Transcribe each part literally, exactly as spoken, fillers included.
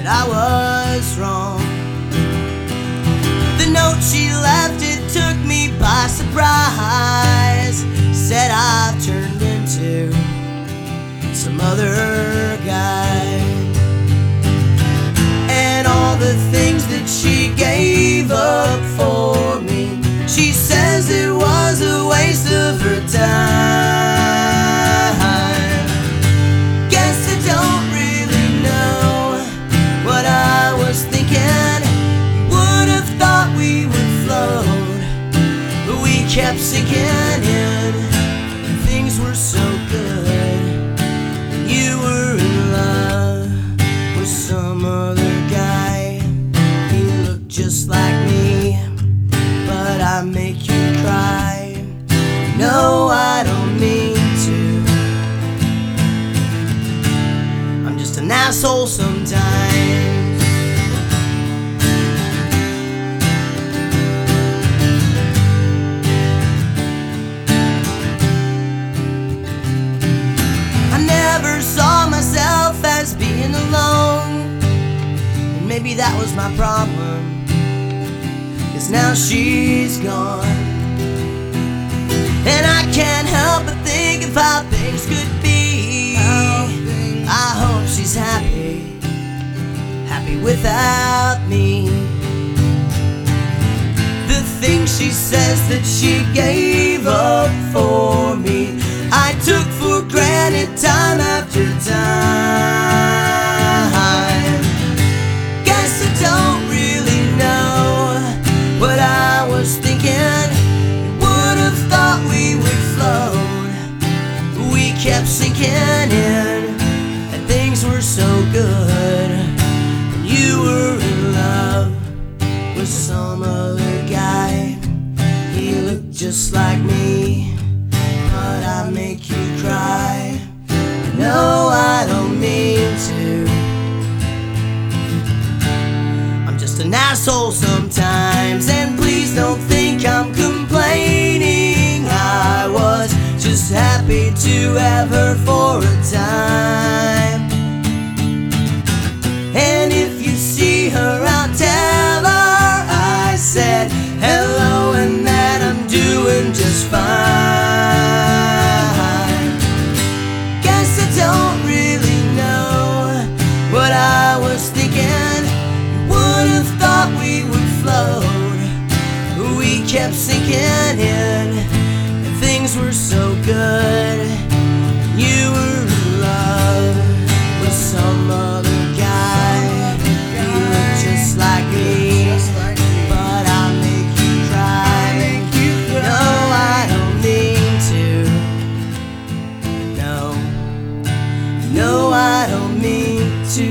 that I was wrong. The note she left, it took me by surprise. Said I've turned into some other guy, and all the things that she gave up for me, she says it was a waste of her time. Guess I don't really know what I was thinking. Would have thought we would float, but we kept sinking in, and things were so good. You were in love with some other guy. He looked just like me, but I make you cry. No, I don't mean to. I'm just an asshole sometimes. I never saw myself as being alone, and maybe that was my problem, 'cause now she's gone, and I can't help but think of how things could be. I hope she's happy, happy without me. The things she says that she gave up for me, I took for granted time after time. Guess I don't really know what I was thinking. Would have thought we would float, but we kept sinking in, and things were so good. And you were in love with some other guy. He looked just like me, but I make you cry. No, I don't mean to. I'm just an asshole sometimes, and please don't think I'm complaining. I was just happy to have her for a time. And if you see her out, tell her I said hello and that I'm doing just fine. Guess I don't really know what I was thinking. Would have thought we would float, but we kept sinking in, and things were so good. You were in love with some other guy. He looked just like me, but I make you cry. No, I don't mean to. No, no, I don't mean to.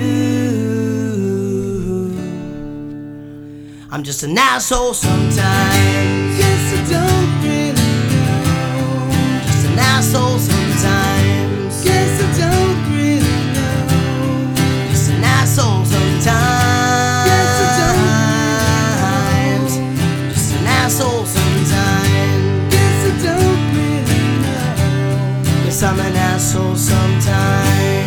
I'm just an asshole sometimes. Yes, I don't really know. Just an asshole sometimes. Guess I don't really know. Just an asshole sometimes. Yes, I don't Just an asshole sometimes. Guess I don't really know. Yes, I'm an asshole sometimes.